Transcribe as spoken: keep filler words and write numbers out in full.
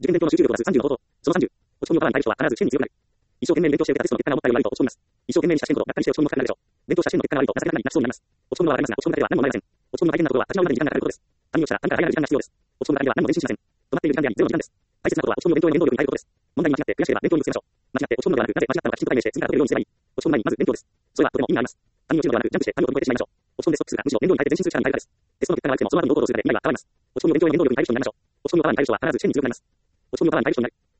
受験勉強の集中力を出すさんじゅうの方法。そのさんじゅう。落ち込みを払わない対象は必ず試験に強くなる。一生懸命勉強して受けたテストの結果が思ったより悪いと落ち込みます。一生懸命にした試験ほどがっかりして落ち込みも深くなるでしょう。勉強した試験の結果が悪いと情けなくなり泣きそうになります。落ち込むのは笑いますが、落ち込むだけでは何も生まれません。落ち込むの大変なことは立ち直るまでに時間がかかることです。何をしたら何から早い時間が必要です。落ち込むからには何も練習しません。止まっている時間であり、ゼロの時間です。大切なことは落ち込むの勉強への原動力に変えることです。問題に間違って悔しければ勉強に移せましょう。間違って落ち込むのではなく、なぜ間違ったのかきちんと解明して次から解けるようにすればいい。落ち込む前にまず勉強です。それはとても意味があります。他人を知るのではなく、ジャンプして他人を飛び越えてしまいましょう。落ち込んでストップするが、むしろ面倒に変えて前進する力に変えるです。テストの結果が悪くてもその後に堂々とするだけで未来は変わります。落ち込みを勉強への原動力に変える人になりましょう。落ち込みを変わらない人は必ず試験に強くなります。落ち込みを変わらない人になる。